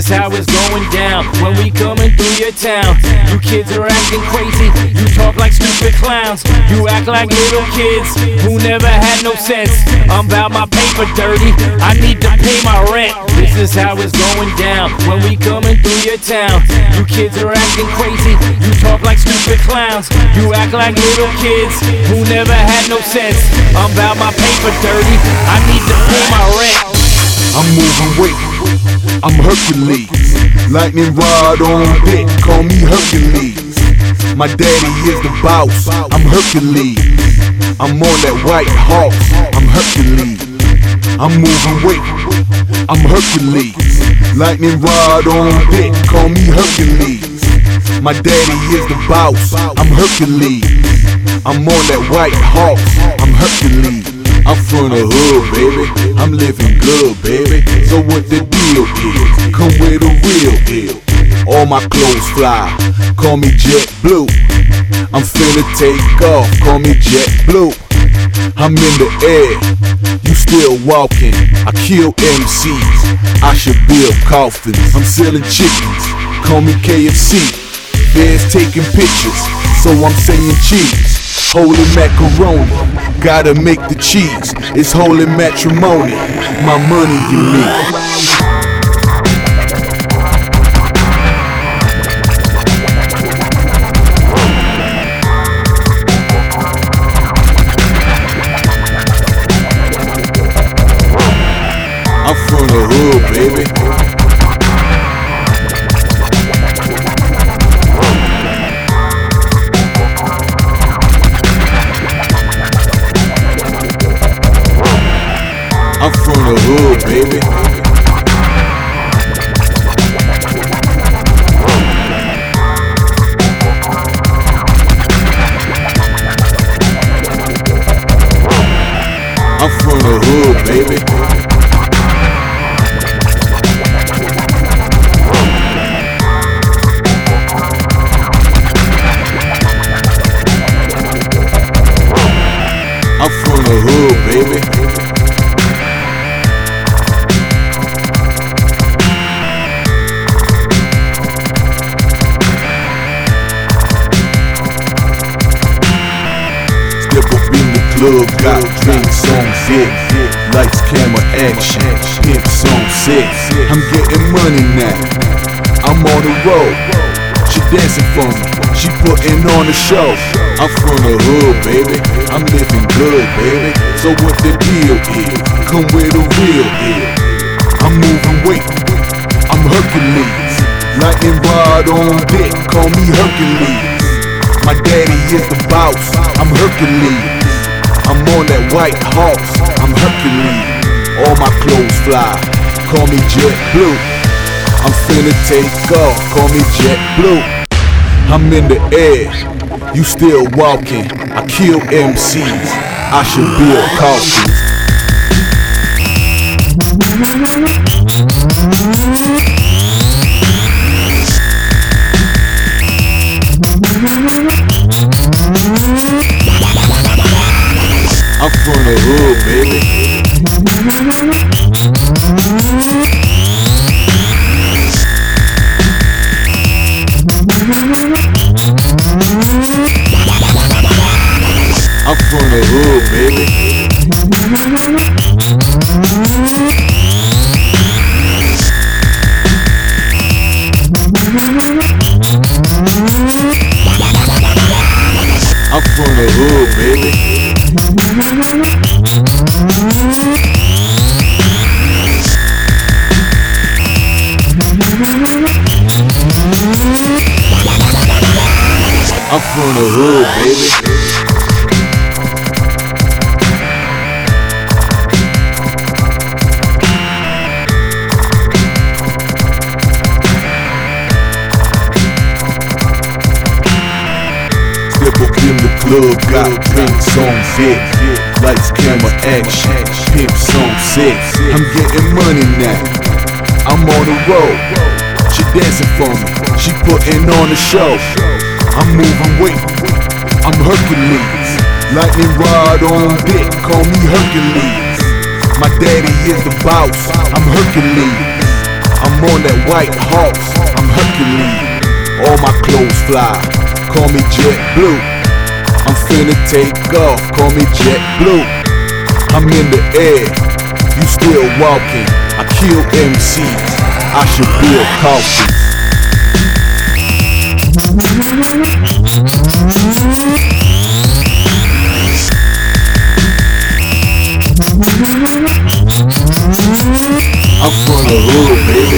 is how it's going down when we coming through your town. You kids are acting crazy, you talk like stupid clowns. You act like little kids who never had no sense. I'm about my paper dirty, I need to pay my rent. This is how it's going down when we coming through your town. You kids are acting crazy, you talk like stupid clowns. You act like little kids who never had no sense. I'm about my paper dirty, I need to pay my rent. I'm moving weight, I'm Hercules. Lightning rod on dick, call me Hercules. My daddy is the boss, I'm Hercules. I'm on that white horse, I'm Hercules. I'm moving weight, I'm Hercules. Lightning rod on dick, call me Hercules. My daddy is the boss, I'm Hercules. I'm on that white horse, I'm Hercules. I'm from the hood, baby, I'm living good, baby. So what the deal is, come with a real deal. All my clothes fly, call me Jet Blue. I'm finna take off, call me Jet Blue. I'm in the air, you still walking. I kill MCs, I should build coffins. I'm selling chickens, call me KFC. Bears taking pictures, so I'm saying cheese. Holy macaroni, gotta make the cheese. It's holy matrimony, my money you need. I'm from the hood, baby. I'm from the hood, baby. I'm from the hood, baby. I'm from the hood, baby. Step up in the club, got drinks on deck. Lights, camera, action, pimps on set. I'm getting money now, I'm on the road. She dancing for me, she putting on a show. I'm from the hood, baby, I'm living good, baby. So what the deal is, come with a real deal. I'm moving weight, I'm Hercules. Lightning rod on dick, call me Hercules. My daddy is the boss, I'm Hercules. I'm on that white horse, I'm Hercules. All my clothes fly, call me Jet Blue. I'm finna take off, call me Jet Blue. I'm in the air, you still walking. I kill MCs, I should build coffins. I'm from the hood, baby. I'm from the hood, baby. I'm from the hood, baby. I'm from the hood, baby. Step up in the club, got drinks on deck. Lights, camera, action, pimps on set. I'm getting money now, I'm on the road. She dancing for me, she putting on a show. I'm moving weight, I'm Hercules. Lightning rod on dick, call me Hercules. My daddy is the boss, I'm Hercules. I'm on that white horse, I'm Hercules. All my clothes fly, call me Jet Blue. I'm finna take off, call me Jet Blue. I'm in the air, you still walking. I kill MCs, I should be a coffee. I'm from the hood, baby.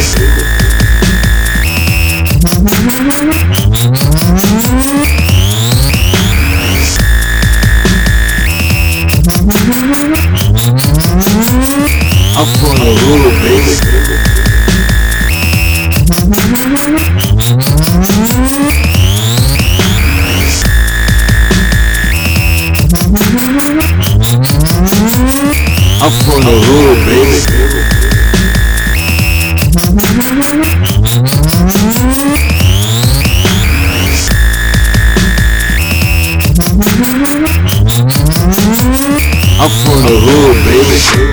I'm from the hood, baby. I'm from the hood, baby. I'm from the hood, baby.